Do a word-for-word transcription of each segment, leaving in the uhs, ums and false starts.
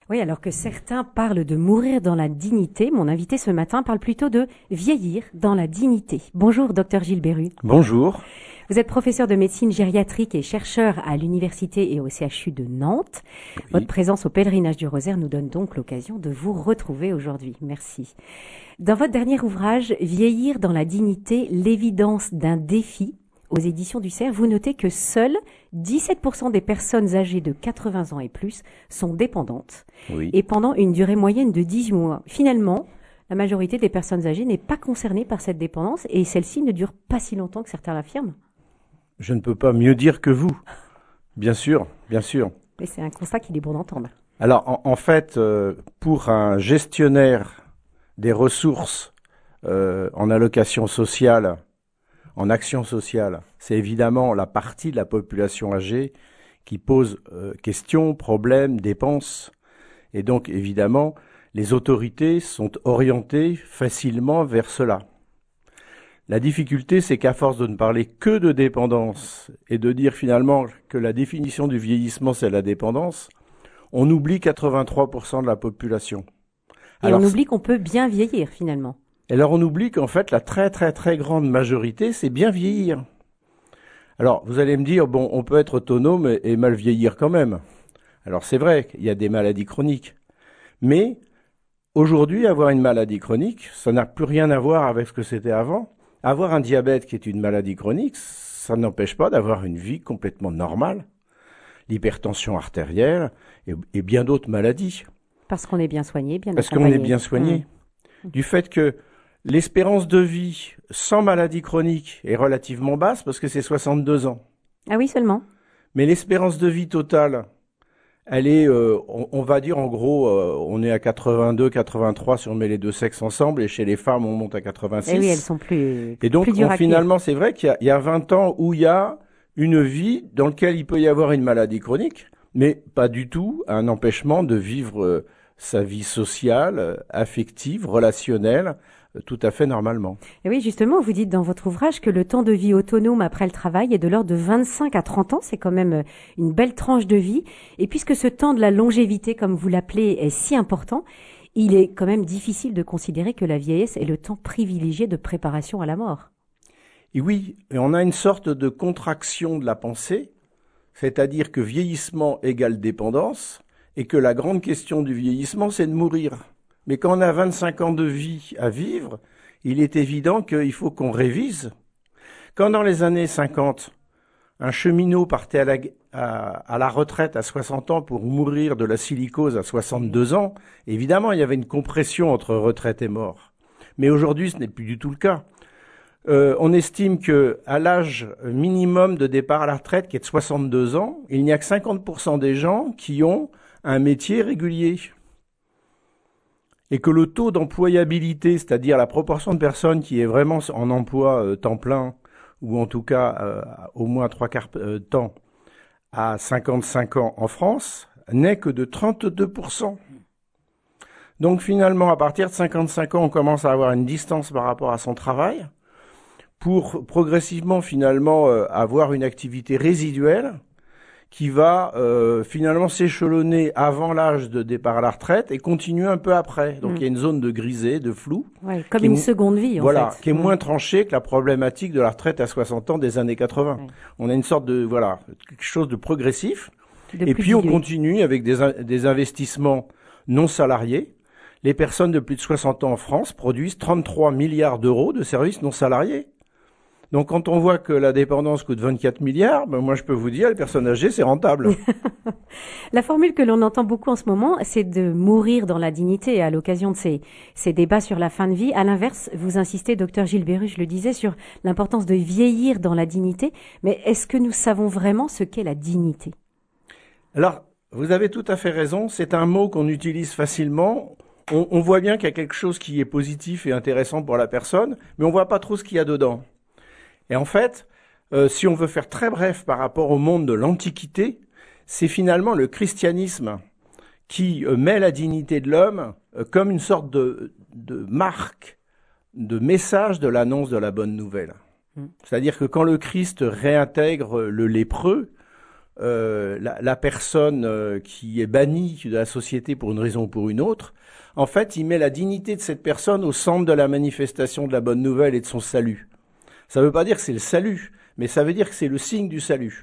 Oui, alors que certains parlent de mourir dans la dignité, mon invité ce matin parle plutôt de vieillir dans la dignité. Bonjour, docteur Gilles Béru. Bonjour. Vous êtes professeur de médecine gériatrique et chercheur à l'université et au C H U de Nantes. Oui. Votre présence au pèlerinage du Rosaire nous donne donc l'occasion de vous retrouver aujourd'hui. Merci. Dans votre dernier ouvrage, Vieillir dans la dignité, l'évidence d'un défi, aux éditions du Cerf, vous notez que seuls dix-sept pour cent des personnes âgées de quatre-vingts ans et plus sont dépendantes. Oui. Et pendant une durée moyenne de dix-huit mois. Finalement, la majorité des personnes âgées n'est pas concernée par cette dépendance et celle-ci ne dure pas si longtemps que certains l'affirment. Je ne peux pas mieux dire que vous. Bien sûr, bien sûr. Mais c'est un constat qu'il est bon d'entendre. Alors, en, en fait, euh, pour un gestionnaire des ressources euh, en allocation sociale, en action sociale, c'est évidemment la partie de la population âgée qui pose euh, questions, problèmes, dépenses. Et donc, évidemment, les autorités sont orientées facilement vers cela. La difficulté, c'est qu'à force de ne parler que de dépendance et de dire finalement que la définition du vieillissement, c'est la dépendance, on oublie quatre-vingt-trois pour cent de la population. Et alors, on oublie qu'on peut bien vieillir finalement. Et alors on oublie qu'en fait, la très très très grande majorité, c'est bien vieillir. Alors, vous allez me dire, bon, on peut être autonome et, et mal vieillir quand même. Alors c'est vrai qu'il y a des maladies chroniques. Mais aujourd'hui, avoir une maladie chronique, ça n'a plus rien à voir avec ce que c'était avant. Avoir un diabète qui est une maladie chronique, ça n'empêche pas d'avoir une vie complètement normale. L'hypertension artérielle et, et bien d'autres maladies. Parce qu'on est bien soigné, bien Parce accompagné. qu'on est bien soigné. Mmh. Du fait que l'espérance de vie sans maladie chronique est relativement basse, parce que c'est soixante-deux ans. Ah oui, seulement. Mais l'espérance de vie totale, elle est, euh, on, on va dire en gros, euh, on est à quatre-vingt-deux, quatre-vingt-trois si on met les deux sexes ensemble, et chez les femmes, on monte à quatre-vingt-six. Et oui, elles sont plus Et donc, plus dures on, à finalement, c'est vrai qu'il y a, il y a vingt ans où il y a une vie dans laquelle il peut y avoir une maladie chronique, mais pas du tout un empêchement de vivre euh, sa vie sociale, euh, affective, relationnelle, euh, tout à fait normalement. Et oui, justement, vous dites dans votre ouvrage que le temps de vie autonome après le travail est de l'ordre de vingt-cinq à trente ans. C'est quand même une belle tranche de vie. Et puisque ce temps de la longévité, comme vous l'appelez, est si important, il est quand même difficile de considérer que la vieillesse est le temps privilégié de préparation à la mort. Et oui, et on a une sorte de contraction de la pensée, c'est-à-dire que vieillissement égale dépendance, et que la grande question du vieillissement, c'est de mourir. Mais quand on a vingt-cinq ans de vie à vivre, il est évident qu'il faut qu'on révise. Quand dans les années cinquante, un cheminot partait à la, à, à la retraite à soixante ans pour mourir de la silicose à soixante-deux ans, évidemment, il y avait une compression entre retraite et mort. Mais aujourd'hui, ce n'est plus du tout le cas. Euh, on estime que à l'âge minimum de départ à la retraite, qui est de soixante-deux ans, il n'y a que cinquante pour cent des gens qui ont un métier régulier. Et que le taux d'employabilité, c'est-à-dire la proportion de personnes qui est vraiment en emploi euh, temps plein, ou en tout cas euh, au moins trois quarts euh, temps, à cinquante-cinq ans en France, n'est que de trente-deux pour cent. Donc finalement, à partir de cinquante-cinq ans, on commence à avoir une distance par rapport à son travail, pour progressivement finalement euh, avoir une activité résiduelle qui va euh, finalement s'échelonner avant l'âge de départ à la retraite et continuer un peu après. Donc mmh. il y a une zone de grisé, de flou. Ouais, comme une seconde vie en voilà, fait. Qui est mmh. moins mmh. tranchée que la problématique de la retraite à soixante ans des années quatre-vingts. Ouais. On a une sorte de, voilà, quelque chose de progressif. De et puis dilué. On continue avec des, des investissements non salariés. Les personnes de plus de soixante ans en France produisent trente-trois milliards d'euros de services non salariés. Donc, quand on voit que la dépendance coûte vingt-quatre milliards, ben moi, je peux vous dire, les personnes âgées, c'est rentable. La formule que l'on entend beaucoup en ce moment, c'est de mourir dans la dignité à l'occasion de ces, ces débats sur la fin de vie. À l'inverse, vous insistez, docteur Gilles Béru, je le disais, sur l'importance de vieillir dans la dignité. Mais est-ce que nous savons vraiment ce qu'est la dignité? Alors, vous avez tout à fait raison. C'est un mot qu'on utilise facilement. On, on voit bien qu'il y a quelque chose qui est positif et intéressant pour la personne, mais on voit pas trop ce qu'il y a dedans. Et en fait, euh, si on veut faire très bref par rapport au monde de l'Antiquité, c'est finalement le christianisme qui euh, met la dignité de l'homme euh, comme une sorte de, de marque, de message de l'annonce de la bonne nouvelle. Mmh. C'est-à-dire que quand le Christ réintègre le lépreux euh, la, la personne euh, qui est bannie de la société pour une raison ou pour une autre, en fait, il met la dignité de cette personne au centre de la manifestation de la bonne nouvelle et de son salut. Ça ne veut pas dire que c'est le salut, mais ça veut dire que c'est le signe du salut.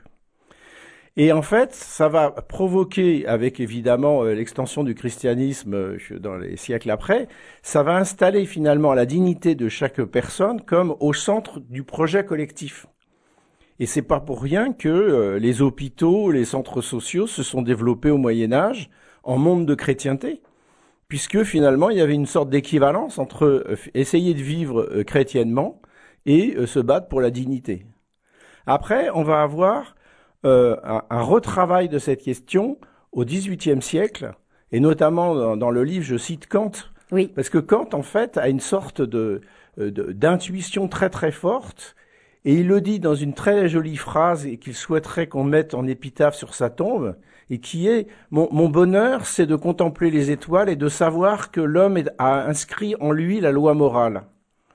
Et en fait, ça va provoquer, avec évidemment euh, l'extension du christianisme euh, dans les siècles après, ça va installer finalement la dignité de chaque personne comme au centre du projet collectif. Et c'est pas pour rien que euh, les hôpitaux, les centres sociaux se sont développés au Moyen-Âge en monde de chrétienté, puisque finalement il y avait une sorte d'équivalence entre euh, essayer de vivre euh, chrétiennement et euh, se battre pour la dignité. Après, on va avoir Euh, un, un retravail de cette question au dix-huitième siècle, et notamment dans, dans le livre, je cite Kant, oui. Parce que Kant, en fait, a une sorte de, de, d'intuition très très forte, et il le dit dans une très jolie phrase et qu'il souhaiterait qu'on mette en épitaphe sur sa tombe, et qui est mon, mon bonheur, c'est de contempler les étoiles et de savoir que l'homme est, a inscrit en lui la loi morale.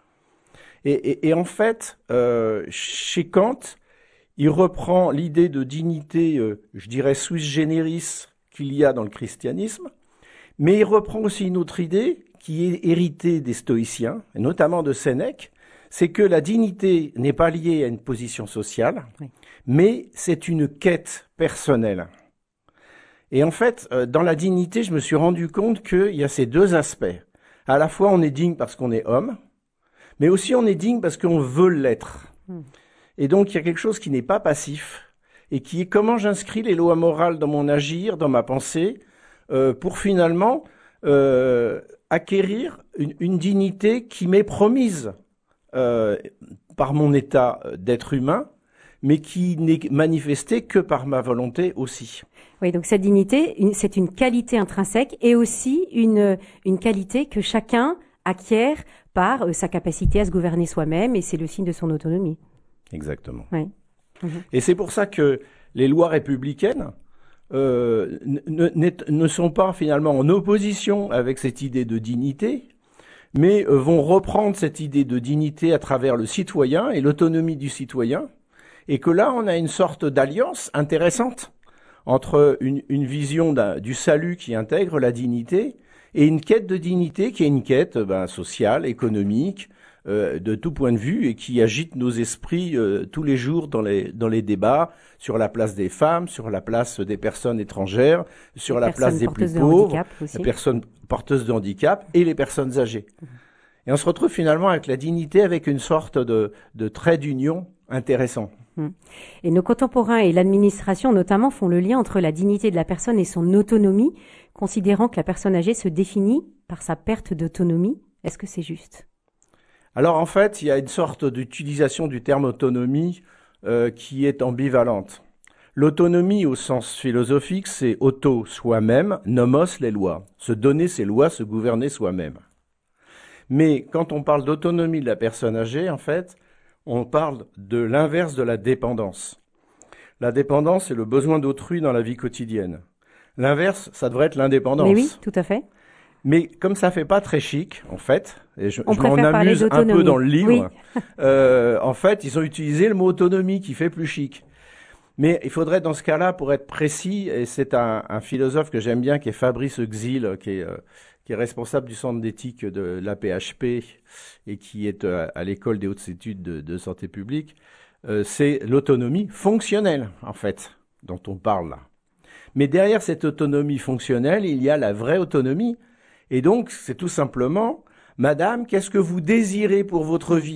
Et, et, et en fait, euh, chez Kant, il reprend l'idée de dignité, euh, je dirais, sui generis qu'il y a dans le christianisme, mais il reprend aussi une autre idée qui est héritée des stoïciens, et notamment de Sénèque, c'est que la dignité n'est pas liée à une position sociale, oui. mais c'est une quête personnelle. Et en fait, euh, dans la dignité, je me suis rendu compte qu'il y a ces deux aspects. À la fois, on est digne parce qu'on est homme, mais aussi on est digne parce qu'on veut l'être. Mmh. Et donc, il y a quelque chose qui n'est pas passif et qui est comment j'inscris les lois morales dans mon agir, dans ma pensée, euh, pour finalement euh, acquérir une, une dignité qui m'est promise euh, par mon état d'être humain, mais qui n'est manifestée que par ma volonté aussi. Oui, donc cette dignité, une, c'est une qualité intrinsèque et aussi une, une qualité que chacun acquiert par euh, sa capacité à se gouverner soi-même, et c'est le signe de son autonomie. Exactement. Oui. Mmh. Et c'est pour ça que les lois républicaines euh, ne, ne, ne sont pas finalement en opposition avec cette idée de dignité, mais euh, vont reprendre cette idée de dignité à travers le citoyen et l'autonomie du citoyen, et que là on a une sorte d'alliance intéressante entre une, une vision du salut qui intègre la dignité et une quête de dignité qui est une quête ben, sociale, économique, Euh, de tout point de vue et qui agite nos esprits euh, tous les jours dans les dans les débats sur la place des femmes, sur la place des personnes étrangères, sur les la place des plus de pauvres, les personnes porteuses de handicap et les personnes âgées. Mmh. Et on se retrouve finalement avec la dignité, avec une sorte de, de trait d'union intéressant. Mmh. Et nos contemporains et l'administration notamment font le lien entre la dignité de la personne et son autonomie, considérant que la personne âgée se définit par sa perte d'autonomie. Est-ce que c'est juste ? Alors en fait, il y a une sorte d'utilisation du terme autonomie euh, qui est ambivalente. L'autonomie au sens philosophique, c'est auto, soi-même, nomos, les lois. Se donner ses lois, se gouverner soi-même. Mais quand on parle d'autonomie de la personne âgée, en fait, on parle de l'inverse de la dépendance. La dépendance, c'est le besoin d'autrui dans la vie quotidienne. L'inverse, ça devrait être l'indépendance. Mais oui, tout à fait. Mais comme ça fait pas très chic, en fait, et je, On je m'en amuse un peu dans le livre, oui. euh, en fait, ils ont utilisé le mot autonomie qui fait plus chic. Mais il faudrait dans ce cas-là, pour être précis, et c'est un, un philosophe que j'aime bien, qui est Fabrice Xil, qui est, euh, qui est responsable du centre d'éthique de l'A P H P et qui est euh, à l'école des hautes études de, de santé publique, euh, c'est l'autonomie fonctionnelle, en fait, dont on parle là. Mais derrière cette autonomie fonctionnelle, il y a la vraie autonomie. Et donc, c'est tout simplement, Madame, qu'est-ce que vous désirez pour votre vie ?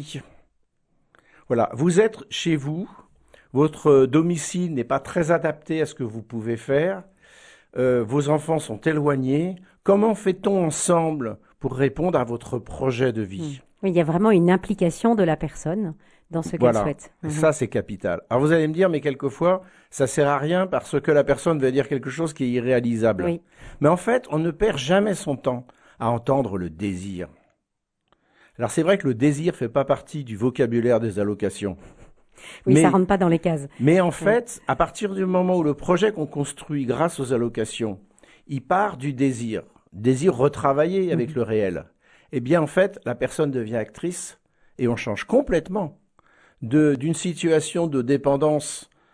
Voilà, vous êtes chez vous, votre domicile n'est pas très adapté à ce que vous pouvez faire, euh, vos enfants sont éloignés. Comment fait-on ensemble pour répondre à votre projet de vie ? Oui, il y a vraiment une implication de la personne dans ce qu'elle voilà. souhaite. Mmh. Ça, c'est capital. Alors, vous allez me dire, mais quelquefois, ça sert à rien parce que la personne veut dire quelque chose qui est irréalisable. Oui. Mais en fait, on ne perd jamais son temps à entendre le désir. Alors, c'est vrai que le désir fait pas partie du vocabulaire des allocations. Oui, mais, ça rentre pas dans les cases. Mais en fait, à partir du moment où le projet qu'on construit grâce aux allocations, il part du désir, désir retravaillé avec mmh. le réel, eh bien, en fait, la personne devient actrice et on change complètement de, d'une situation de dépendance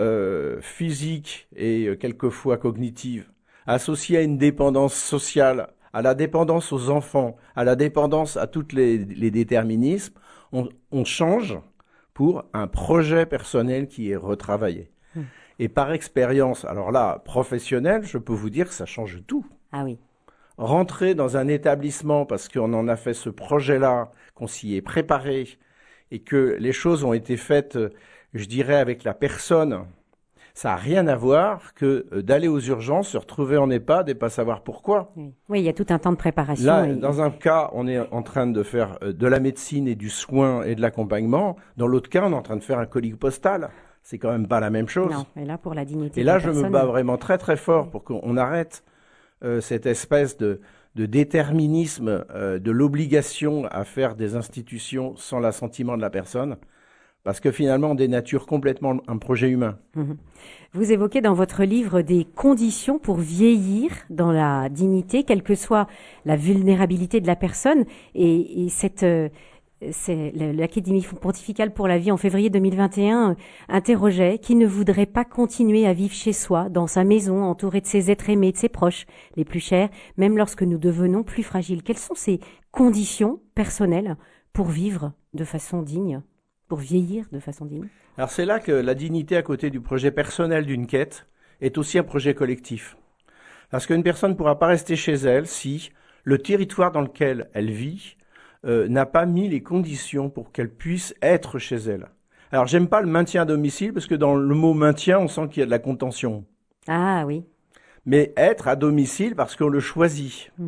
euh, physique et euh, quelquefois cognitive, associée à une dépendance sociale, à la dépendance aux enfants, à la dépendance à tous les, les déterminismes, on, on change pour un projet personnel qui est retravaillé. Mmh. Et par expérience, alors là, professionnelle, je peux vous dire que ça change tout. Ah oui. Rentrer dans un établissement parce qu'on en a fait ce projet-là, qu'on s'y est préparé et que les choses ont été faites, je dirais, avec la personne, ça n'a rien à voir que d'aller aux urgences, se retrouver en EHPAD et pas savoir pourquoi. Oui, oui, il y a tout un temps de préparation. Là, et... dans un cas, on est en train de faire de la médecine et du soin et de l'accompagnement. Dans l'autre cas, on est en train de faire un colis postal. C'est quand même pas la même chose. Non, et là, pour la dignité Et là, de la je personne, me bats vraiment très très fort pour qu'on arrête euh, cette espèce de, de déterminisme, euh, de l'obligation à faire des institutions sans l'assentiment de la personne. Parce que finalement, on dénature complètement un projet humain. Mmh. Vous évoquez dans votre livre des conditions pour vieillir dans la dignité, quelle que soit la vulnérabilité de la personne. Et, et cette, euh, c'est l'Académie pontificale pour la vie en février deux mille vingt et un euh, interrogeait qui ne voudrait pas continuer à vivre chez soi, dans sa maison, entouré de ses êtres aimés, de ses proches les plus chers, même lorsque nous devenons plus fragiles. Quelles sont ces conditions personnelles pour vivre de façon digne ? Pour vieillir de façon digne. Alors c'est là que la dignité à côté du projet personnel d'une quête est aussi un projet collectif. Parce qu'une personne ne pourra pas rester chez elle si le territoire dans lequel elle vit euh, n'a pas mis les conditions pour qu'elle puisse être chez elle. Alors j'aime pas le maintien à domicile parce que dans le mot maintien, on sent qu'il y a de la contention. Ah oui. Mais être à domicile parce qu'on le choisit. Mmh.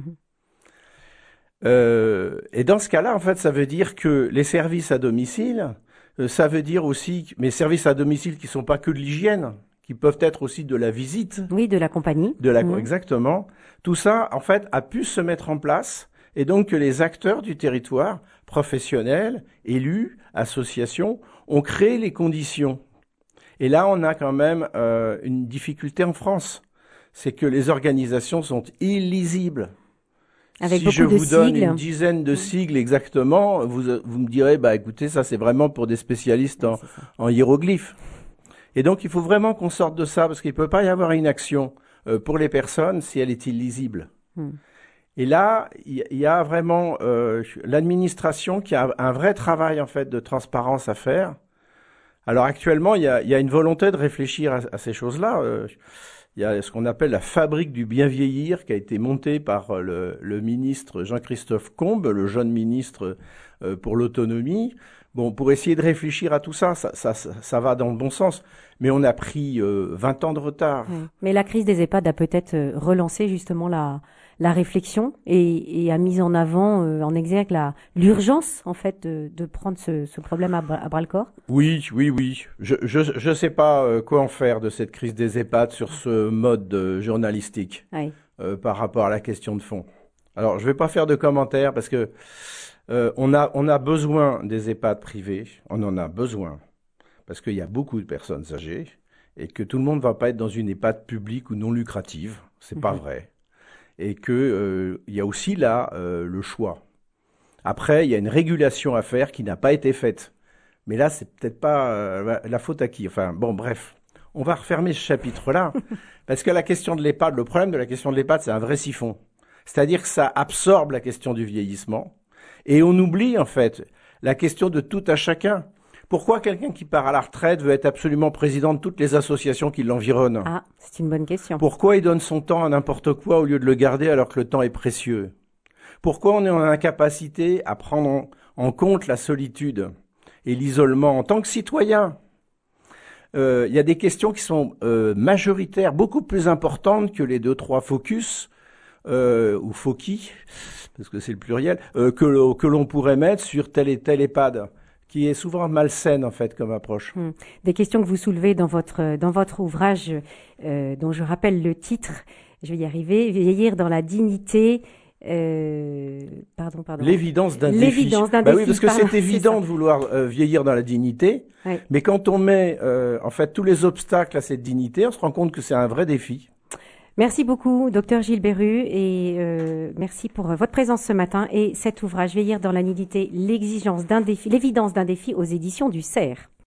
Euh, et dans ce cas-là, en fait, ça veut dire que les services à domicile, euh, ça veut dire aussi, mais services à domicile qui sont pas que de l'hygiène, qui peuvent être aussi de la visite. Oui, de la compagnie. De la, mmh. Exactement. Tout ça, en fait, a pu se mettre en place, et donc que les acteurs du territoire, professionnels, élus, associations, ont créé les conditions. Et là, on a quand même euh, une difficulté en France, c'est que les organisations sont illisibles. Avec si beaucoup je de vous donne sigles. une dizaine de sigles exactement, vous, vous me direz, bah écoutez, ça c'est vraiment pour des spécialistes en, en hiéroglyphes. Et donc il faut vraiment qu'on sorte de ça, parce qu'il ne peut pas y avoir une action euh, pour les personnes si elle est illisible. Hmm. Et là, il y, y a vraiment euh, l'administration qui a un vrai travail en fait de transparence à faire. Alors actuellement, il y a, y a une volonté de réfléchir à, à ces choses-là. Euh, Il y a ce qu'on appelle la fabrique du bien vieillir qui a été montée par le, le ministre Jean-Christophe Combes, le jeune ministre euh, pour l'autonomie. Bon, pour essayer de réfléchir à tout ça, ça, ça, ça, ça va dans le bon sens. Mais on a pris euh, vingt ans de retard. Oui. Mais la crise des EHPAD a peut-être relancé justement la, la réflexion et, et a mis en avant, euh, en exergue, la, l'urgence en fait de, de prendre ce, ce problème à, à bras le corps. Oui, oui, oui. Je je je sais pas euh, quoi en faire de cette crise des EHPAD sur ce mode euh, journalistique oui. euh, par rapport à la question de fond. Alors, je vais pas faire de commentaires parce que euh, on a on a besoin des EHPAD privés. On en a besoin parce qu'il y a beaucoup de personnes âgées et que tout le monde va pas être dans une EHPAD publique ou non lucrative. C'est mmh. pas vrai. Et que euh, il y a aussi là euh, le choix. Après, il y a une régulation à faire qui n'a pas été faite. Mais là, c'est peut-être pas euh, la faute à qui. Enfin, bon, bref, on va refermer ce chapitre-là parce que la question de l'EHPAD, le problème de la question de l'EHPAD, c'est un vrai siphon. C'est-à-dire que ça absorbe la question du vieillissement et on oublie en fait la question de tout à chacun. Pourquoi quelqu'un qui part à la retraite veut être absolument président de toutes les associations qui l'environnent ? Ah, c'est une bonne question. Pourquoi il donne son temps à n'importe quoi au lieu de le garder alors que le temps est précieux ? Pourquoi on est en incapacité à prendre en, en compte la solitude et l'isolement en tant que citoyen ? Euh, il y a des questions qui sont euh, majoritaires, beaucoup plus importantes que les deux, trois focus, euh, ou foci, parce que c'est le pluriel, euh, que, que l'on pourrait mettre sur tel et tel EHPAD, qui est souvent malsaine en fait comme approche. Hum. Des questions que vous soulevez dans votre dans votre ouvrage, euh, dont je rappelle le titre, je vais y arriver, vieillir dans la dignité. Euh, pardon, pardon. L'évidence d'un défi. L'évidence d'un bah défi. Oui, parce que pardon, c'est évident de vouloir euh, vieillir dans la dignité, oui. Mais quand on met euh, en fait tous les obstacles à cette dignité, on se rend compte que c'est un vrai défi. Merci beaucoup, docteur Gilles Berru, et euh, merci pour votre présence ce matin et cet ouvrage Vieillir dans la dignité, l'exigence d'un défi, l'évidence d'un défi aux éditions du C E R.